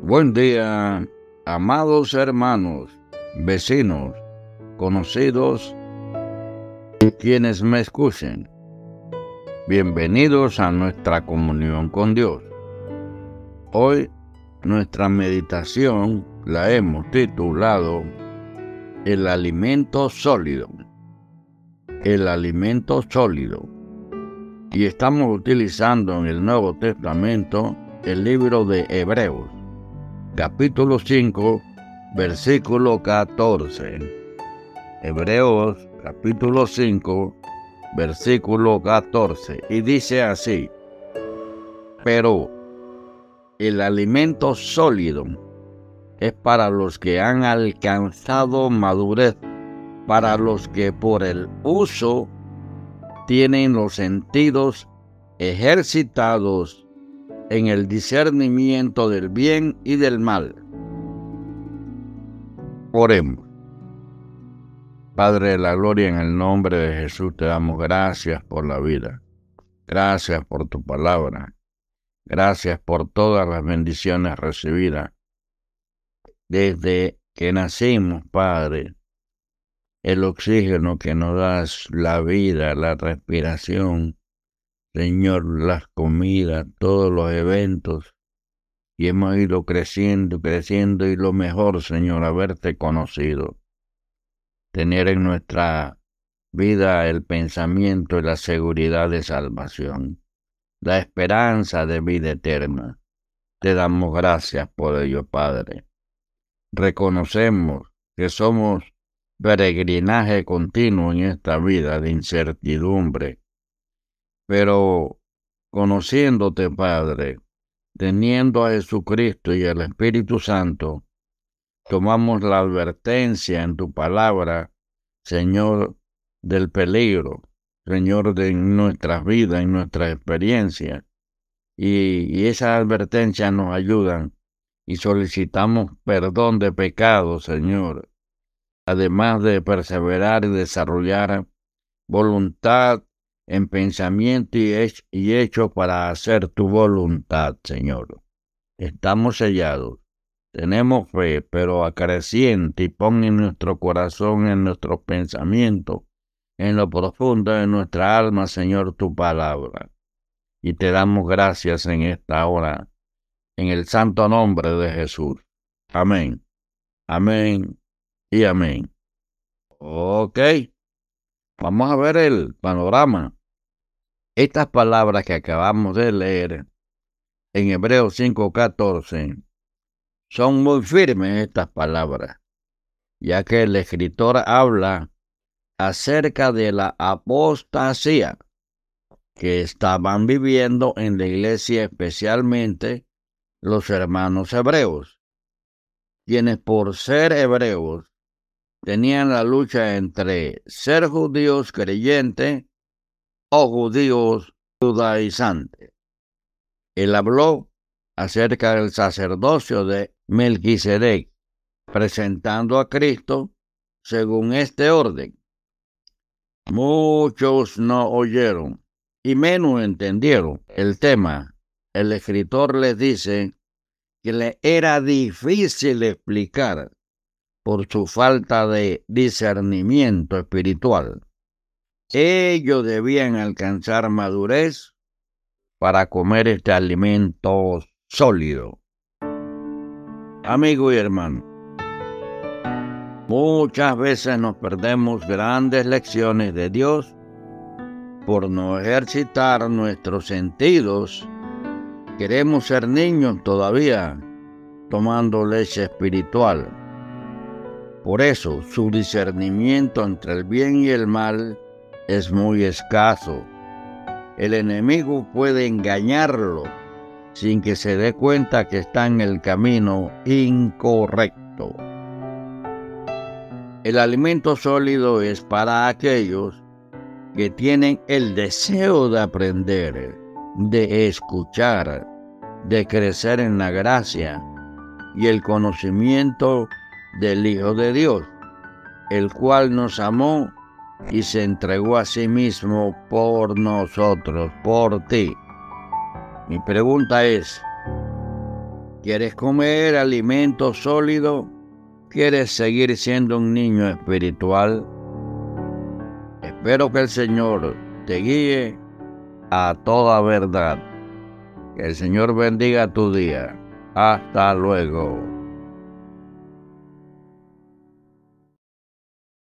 Buen día, amados hermanos, vecinos, conocidos y quienes me escuchen. Bienvenidos a nuestra comunión con Dios. Hoy nuestra meditación la hemos titulado El alimento sólido. El alimento sólido. Y estamos utilizando en el Nuevo Testamento el libro de Hebreos, capítulo 5, versículo 14. Hebreos, capítulo 5, versículo 14. Y dice así: pero el alimento sólido es para los que han alcanzado madurez, para los que por el uso tienen los sentidos ejercitados en el discernimiento del bien y del mal. Oremos. Padre de la gloria, en el nombre de Jesús te damos gracias por la vida. Gracias por tu palabra. Gracias por todas las bendiciones recibidas. Desde que nacimos, Padre, el oxígeno que nos das, la vida, la respiración, Señor, las comidas, todos los eventos, y hemos ido creciendo, y lo mejor, Señor, haberte conocido. Tener en nuestra vida el pensamiento y la seguridad de salvación, la esperanza de vida eterna. Te damos gracias por ello, Padre. Reconocemos que somos peregrinaje continuo en esta vida de incertidumbre, pero conociéndote, Padre, teniendo a Jesucristo y al Espíritu Santo, tomamos la advertencia en tu palabra, Señor, del peligro, Señor, de nuestras vidas, en nuestra experiencia, y esas advertencias nos ayudan y solicitamos perdón de pecados, Señor, además de perseverar y desarrollar voluntad en pensamiento y hecho para hacer tu voluntad, Señor. Estamos sellados, tenemos fe, pero acreciente y pon en nuestro corazón, en nuestros pensamientos, en lo profundo de nuestra alma, Señor, tu palabra. Y te damos gracias en esta hora, en el santo nombre de Jesús. Amén. Amén y amén. Ok, vamos a ver el panorama. Estas palabras que acabamos de leer en Hebreos 5:14 son muy firmes, estas palabras, ya que el escritor habla acerca de la apostasía que estaban viviendo en la iglesia, especialmente los hermanos hebreos, quienes por ser hebreos tenían la lucha entre ser judíos creyentes o judíos judaizantes. Él habló acerca del sacerdocio de Melquisedec, presentando a Cristo según este orden. Muchos no oyeron y menos entendieron el tema. El escritor les dice que le era difícil explicar por su falta de discernimiento espiritual. Ellos debían alcanzar madurez para comer este alimento sólido. Amigo y hermano, muchas veces nos perdemos grandes lecciones de Dios por no ejercitar nuestros sentidos. Queremos ser niños todavía, tomando leche espiritual. Por eso, su discernimiento entre el bien y el mal es muy escaso. El enemigo puede engañarlo sin que se dé cuenta que está en el camino incorrecto. El alimento sólido es para aquellos que tienen el deseo de aprender, de escuchar, de crecer en la gracia y el conocimiento del Hijo de Dios, el cual nos amó y se entregó a sí mismo por nosotros, por ti. Mi pregunta es, ¿Quieres comer alimento sólido? ¿Quieres seguir siendo un niño espiritual? Espero que el Señor te guíe a toda verdad. Que el Señor bendiga tu día. Hasta luego.